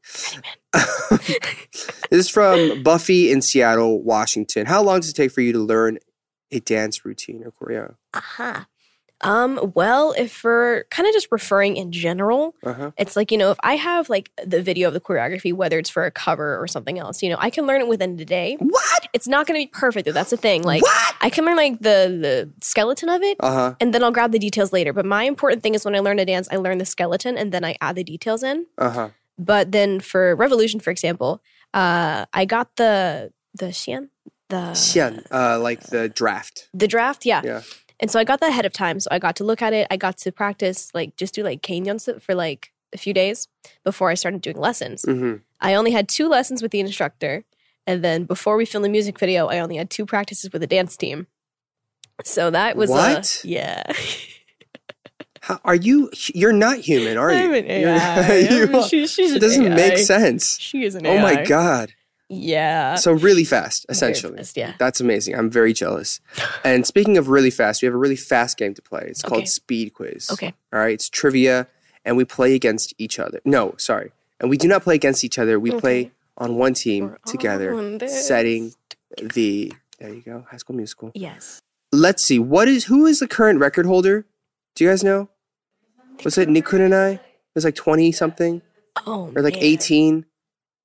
This is from Buffy in Seattle, Washington. How long does it take for you to learn a dance routine or choreo? Aha. Um, well, if we're kind of just referring in general, Uh-huh. it's like, you know, if I have like the video of the choreography, whether it's for a cover or something else, you know, I can learn it within the day. What? It's not going to be perfect though. That's the thing. Like, What? I can learn like the, the skeleton of it. Uh-huh. And then I'll grab the details later. But my important thing is when I learn to dance, I learn the skeleton and then I add the details in. Uh-huh. But then for Revolution, for example, uh, I got the the xian, the Xian, uh, like the draft. the draft, yeah. Yeah. And so I got that ahead of time. So I got to look at it. I got to practice, like just do like Kenyonsu for like a few days before I started doing lessons. Mm-hmm. I only had two lessons with the instructor. And then before we filmed the music video, I only had two practices with the dance team. So that was What? A, yeah. How, are you, you're not human, are you? I'm an You're- A I. you are- She- she's it an doesn't A I. make sense. She is an Oh A I. my God. Yeah. So really fast, Very essentially. fast, yeah. That's amazing. I'm very jealous. And speaking of really fast, we have a really fast game to play. It's Okay. called Speed Quiz. Okay. All right. It's trivia, and we play against each other. No, sorry. And we do not play against each other. We play on one team We're together, on this. setting the. There you go. High School Musical. Yes. Let's see. What is who is the current record holder? Do you guys know? Was it Nikun and I? It was like twenty something Oh, or like man. eighteen.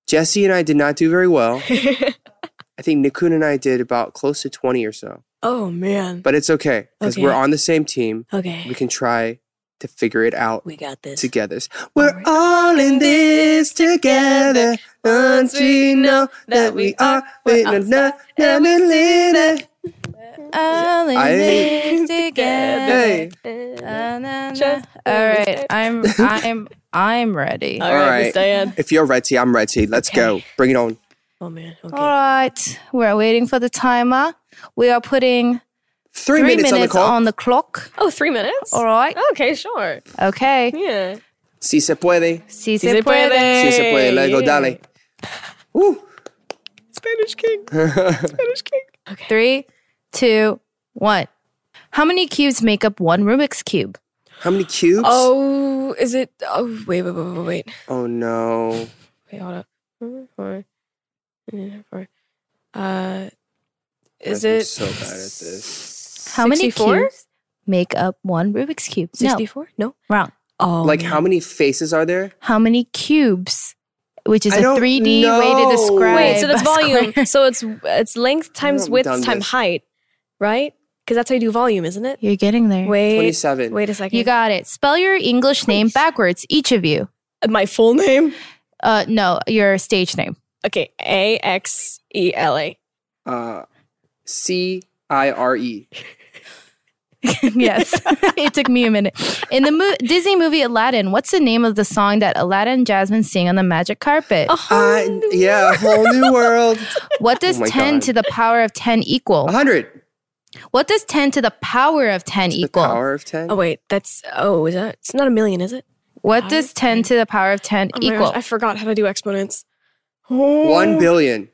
Jesse and I did not do very well. I think Nikun and I did about close to twenty or so. Oh, man. But it's okay because Okay. we're on the same team. Okay. We can try to figure it out We got this. together. We're all in this together. Once we know that we are, we know not later. All in I- this together. Hey. Na, na, na. All right, I'm I'm I'm ready. All All right, right. Miss Diane. If you're ready, I'm ready. Let's go. Bring it on. Oh, man. Okay. All right, we're waiting for the timer. We are putting Three, three minutes, minutes, on the clock. clock. Oh, three minutes? All right. Okay, sure. Okay. Yeah. Si se puede. Si Si se se puede. puede. Si se puede. Let's go, Yeah. dale. Woo. Spanish King. Spanish King. Okay. Three, two, one. How many cubes make up one Rubik's Cube? How many cubes? Oh, is it? Oh, wait, wait, wait, wait, wait. Oh, no. Wait, hold up. Four, four. Uh, is I'm it so bad at this. How many sixty-four? cubes make up one Rubik's Cube? No, sixty-four? No. wrong. Oh, Like, man. how many faces are there? How many cubes? Which is I a don't three D way to know. describe. Wait, so that's a volume. square. So it's it's length times haven't width done times this. height, right? Because that's how you do volume, isn't it? You're getting there. Wait, twenty-seven. Wait a second. You got it. Spell your English name backwards, each of you. my full name. Uh, no, your stage name. Okay, A X E L A. Uh, C I R E. Yes, it took me a minute. In the mo- Disney movie Aladdin, what's the name of the song that Aladdin and Jasmine sing on the magic carpet? Uh, yeah, a whole new world. What does Oh my ten God. to the power of ten equal? A hundred. What does ten to the power of ten The equal? power of ten. Oh wait, that's oh, is that? It's not a million, is it? What Power does of ten to the power of ten Oh my equal? gosh, I forgot how to do exponents. Oh. One billion.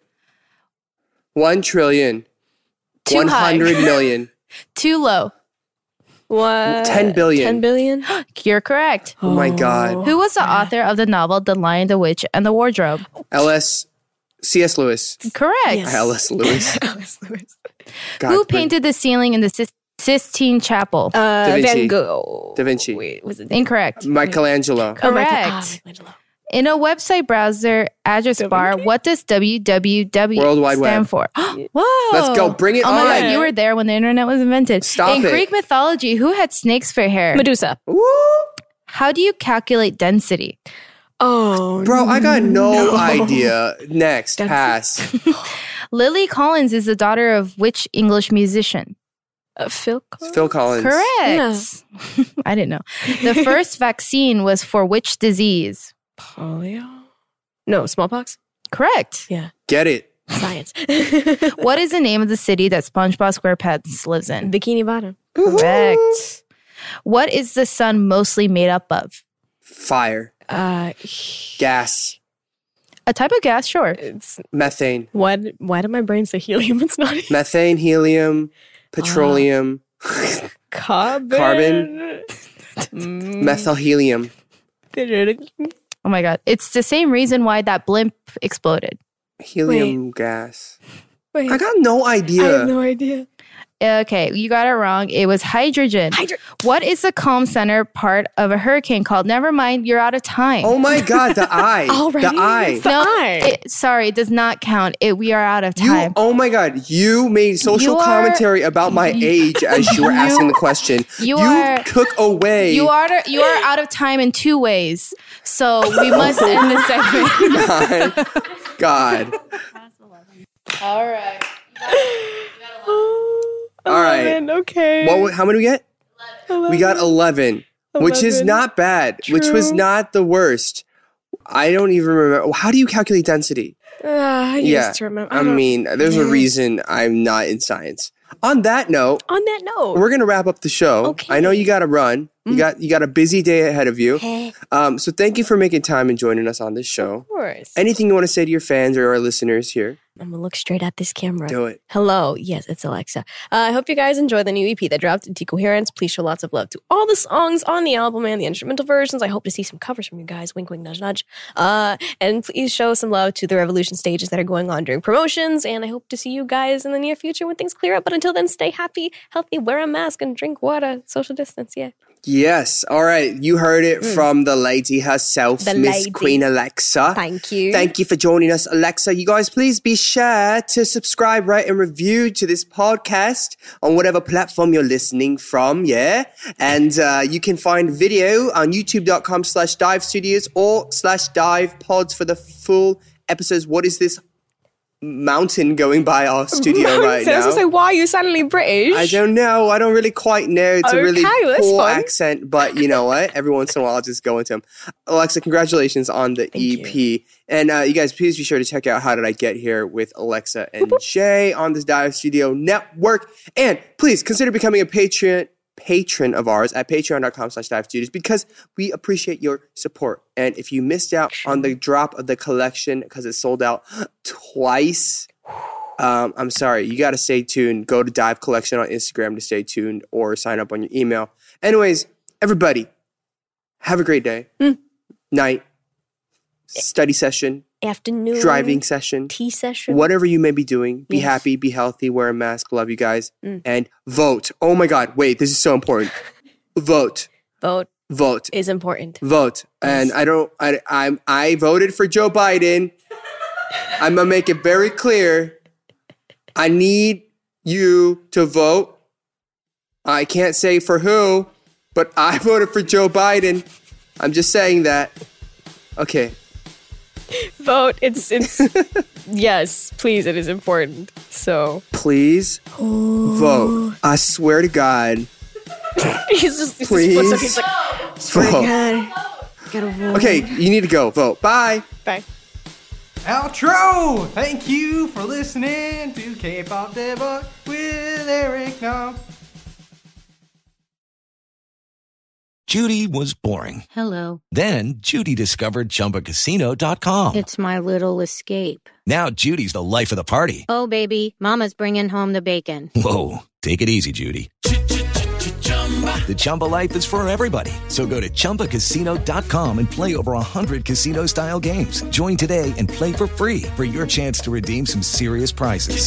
One trillion. Too One high. hundred million. Too low. What? Ten billion. Ten billion? You're correct. Oh my God. Who was the author of the novel The Lion, the Witch, and the Wardrobe? L S. C S. Lewis. Correct. Yes. L S. Lewis. Alice Lewis. God, Who but- painted the ceiling in the Sis- Sistine Chapel? Uh, Da Vinci. Van Gogh. Da Vinci. Wait, was it? Incorrect. Michelangelo. Oh, Michael- Correct. ah, Michelangelo. In a website browser address bar, what does W W W World Wide stand Web. for? Whoa! Let's go. Bring it oh my on. God, you were there when the internet was invented. Stop In it. Greek mythology, who had snakes for hair? Medusa. Woo! How do you calculate density? Oh, Bro, I got no, no. idea. Next, That's- pass. Lily Collins is the daughter of which English musician? Uh, Phil. Collins? Phil Collins. Correct. I didn't know. The first vaccine was for which disease? Polio. No, smallpox. Correct. Yeah, Get it. science. What is the name of the city that SpongeBob SquarePants lives in? Bikini Bottom. Correct. What is the sun mostly made up of? Fire. Uh, Gas. A type of gas, sure. it's Methane. why? Why did my brain say helium? It's not Methane, helium, petroleum, carbon. Carbon. Mm. methyl helium. Oh my God. It's the same reason why that blimp exploded. Helium gas. Wait, I got no idea. I have no idea. Okay, you got it wrong. It was hydrogen. Hydro- What is the calm center part of a hurricane called? Never mind, you're out of time. Oh my God, the eye. Already? The eye. It's the eye. It, sorry, it does not count. It, we are out of You, time. oh my God, you made social You are- commentary about my age as you were asking the question. you are- took away. You are you are out of time in two ways. So we must end this segment. God. God. All right. All right. Eleven, okay. What? wa- How many we get? We got eleven, which is Eleven. not bad. Which was True. not the worst. I don't even remember. How do you calculate density? Uh, I used yeah, to remember. I don't- mean, there's a Yeah. reason I'm not in science. On that note, On that note, we're gonna wrap up the show. Okay. I know you got to run. You Mm. got you got a busy day ahead of you. Um, so thank you for making time and joining us on this show. of course. Anything you want to say to your fans or our listeners here? I'm gonna look straight at this camera. Do it. Hello. Yes, it's Alexa. Uh, I hope you guys enjoy the new E P that dropped, Decoherence. Please show lots of love to all the songs on the album and the instrumental versions. I hope to see some covers from you guys. Wink, wink, nudge, nudge. Uh, and please show some love to the Revolution stages that are going on during promotions. And I hope to see you guys in the near future when things clear up. But until then, stay happy, healthy, wear a mask, and drink water. Social distance, yeah. Yes. All right. You heard it mm. from the lady herself, the Miss lady. Queen Alexa. Thank you. Thank you for joining us, Alexa. You guys, please be sure to subscribe, rate, and review to this podcast on whatever platform you're listening from. Yeah. And uh, you can find video on youtube.com slash dive studios or slash dive pods for the full episodes. What is this mountain going by our studio right now? I was gonna say, why are you suddenly British? I don't know. I don't really quite know. It's okay, a really poor fun. accent, but you know what? Every once in a while, I'll just go into them. Alexa, congratulations on the Thank E P. You. And uh, you guys, please be sure to check out How Did I Get Here with Alexa and Jay on the Dive Studio Network. And please consider becoming a Patreon patron of ours at patreon.com slash dive studios because we appreciate your support. And if you missed out on the drop of the collection because it sold out twice, um, I'm sorry. You got to stay tuned. Go to Dive Collection on Instagram to stay tuned or sign up on your email. Anyways, everybody, have a great day, mm. night, study session, afternoon, driving session, tea session, whatever you may be doing. Be yes. happy, be healthy, wear a mask. Love you guys. Mm. And vote. Oh my God. Wait, this is so important. Vote. Vote. Vote. Is important. Vote. Yes. And I don't, I, I'm, I voted for Joe Biden. I'm going to make it very clear. I need you to vote. I can't say for who, but I voted for Joe Biden. I'm just saying that. Okay. Vote. It's it's yes, please. It is important. So please vote. I swear to God. he's just he's please just, he's like, swear vote. to God. Gotta vote. Okay, you need to go. Vote. Bye. Bye. Outro. Thank you for listening to K-pop Debug with Eric Nam. Judy was boring. Hello. Then Judy discovered Chumba Casino dot com. It's my little escape. Now Judy's the life of the party. Oh, baby, mama's bringing home the bacon. Whoa, take it easy, Judy. The Chumba life is for everybody. So go to Chumba Casino dot com and play over one hundred casino-style games. Join today and play for free for your chance to redeem some serious prizes.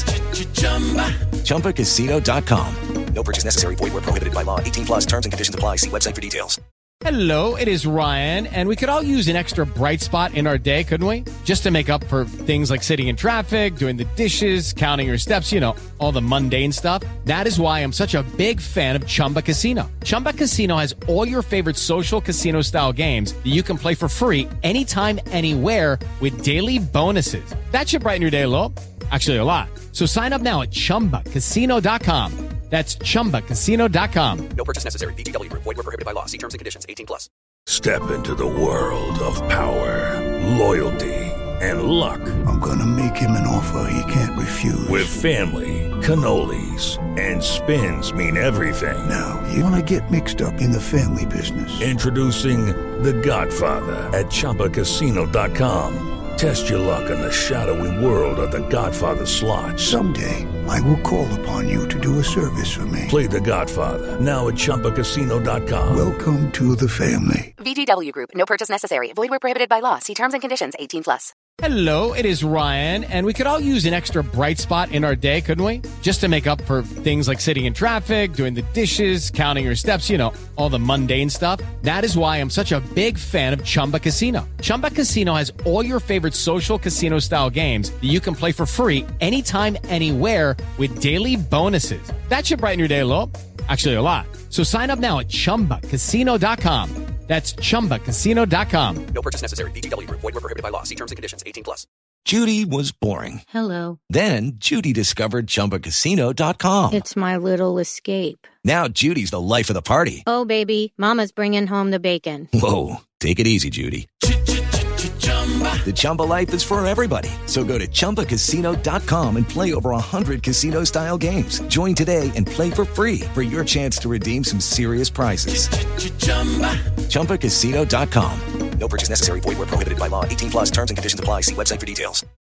Chumba Casino dot com. No purchase necessary. Void where prohibited by law. eighteen plus terms and conditions apply. See website for details. Hello, it is Ryan, and we could all use an extra bright spot in our day, couldn't we? Just to make up for things like sitting in traffic, doing the dishes, counting your steps, you know, all the mundane stuff. That is why I'm such a big fan of Chumba Casino. Chumba Casino has all your favorite social casino-style games that you can play for free anytime, anywhere with daily bonuses. That should brighten your day a little. Actually, a lot. So sign up now at Chumba Casino dot com. That's Chumba Casino dot com. No purchase necessary. V G W Group. Void where prohibited by law. See terms and conditions. eighteen plus. Step into the world of power, loyalty, and luck. I'm going to make him an offer he can't refuse. With family, cannolis, and spins mean everything. Now, you want to get mixed up in the family business. Introducing The Godfather at Chumba Casino dot com. Test your luck in the shadowy world of The Godfather slot. Someday, I will call upon you to do a service for me. Play The Godfather, now at Chumba Casino dot com. Welcome to the family. V G W Group. No purchase necessary. Void where prohibited by law. See terms and conditions. eighteen plus. Hello, it is Ryan, and we could all use an extra bright spot in our day, couldn't we? Just to make up for things like sitting in traffic, doing the dishes, counting your steps, you know, all the mundane stuff. That is why I'm such a big fan of Chumba Casino. Chumba Casino has all your favorite social casino-style games that you can play for free anytime, anywhere with daily bonuses. That should brighten your day a little. Actually, a lot. So sign up now at Chumba Casino dot com. That's Chumba Casino dot com. No purchase necessary. V G W Group. Void where prohibited by law. See terms and conditions. eighteen plus. Judy was boring. Hello. Then Judy discovered Chumba Casino dot com. It's my little escape. Now Judy's the life of the party. Oh, baby, mama's bringing home the bacon. Whoa, take it easy, Judy. The Chumba life is for everybody. So go to Chumba Casino dot com and play over one hundred casino-style games. Join today and play for free for your chance to redeem some serious prizes. Chumba Casino dot com. No purchase necessary. Void where prohibited by law. eighteen plus terms and conditions apply. See website for details.